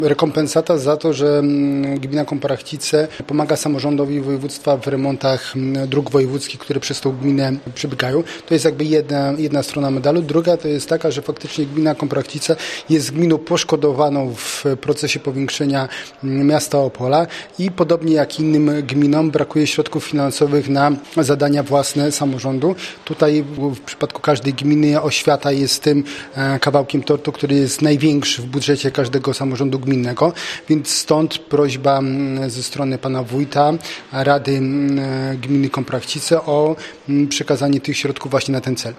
Rekompensata za to, że gmina Komparachcice pomaga samorządowi województwa w remontach dróg wojewódzkich, które przez tą gminę przebiegają. To jest jakby jedna strona medalu. Druga to jest taka, że faktycznie gmina Komparachcice jest gminą poszkodowaną w procesie powiększenia miasta Opola i podobnie jak innym gminom brakuje środków finansowych na zadania własne samorządu. Tutaj w przypadku każdej gminy oświata jest tym kawałkiem tortu, który jest największy w budżecie każdego samorządu gminnego, więc stąd prośba ze strony pana wójta, Rady Gminy Komparachcice o przekazanie tych środków właśnie na ten cel.